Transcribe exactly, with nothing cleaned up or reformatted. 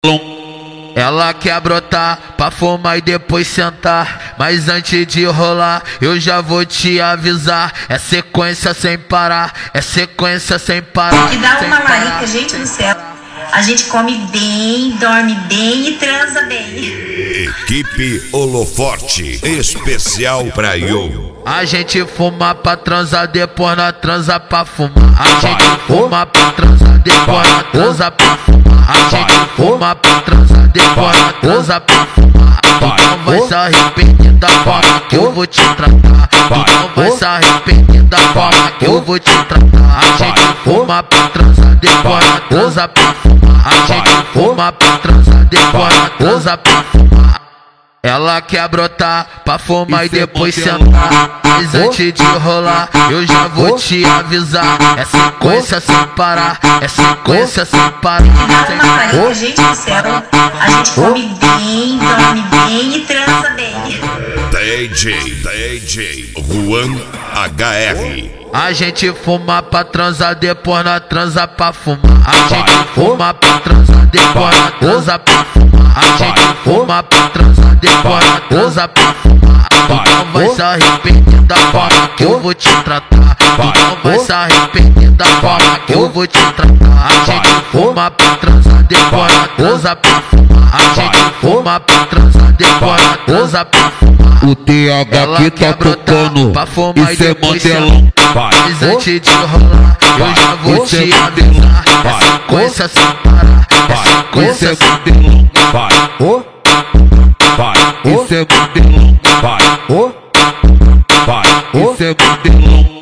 Ela quer brotar pra fumar e depois sentar, mas antes de rolar eu já vou te avisar. É sequência sem parar, é sequência sem parar. Que dá uma larica, gente do céu. A gente come bem, dorme bem e transa bem. Equipe Holoforte, especial pra Yo. A gente fuma pra transar, depois nós transa pra fumar. A gente fuma pra transar, depois nós transa pra fumar. A gente fuma pra transar, depois nós transa pra fumar. Tu não vai se arrepender da forma que eu vou te tratar. Tu não vai se arrepender da forma que eu vou te tratar. A gente fuma pra transar, depois nós transa pra fumar. A gente fuma pra transar, depois nós transa pra fumar. Ela quer brotar pra fumar e depois sentar, mas antes de rolar eu já vou te avisar. É sequência sem parar, é sequência sem parar. Que dá uma larica, gente do céu. A gente come bem, dorme bem e transa bem. D J, D J Juan H R. A gente fuma pra transar, depois nós transa pra fumar. A gente fuma pra transar, depois nós transa pra fumar. A gente fuma pra transar, depois nós transa pra fumar. Tu não vai se arrepender da forma que eu vou te tratar. Tu não vai se arrepender da forma que eu vou te tratar. A gente fuma pra transar, depois nós transa pra fumar. A gente fuma pra transar, depois nós transa pra fumar. O T H que tá tocando, pra fumar isso e é depois Mandelão. mas antes de rolar eu já vou te avisar. É sequência sem parar, é sequência sem Mandelão. Isso é Mandelão. Isso é Mandelão.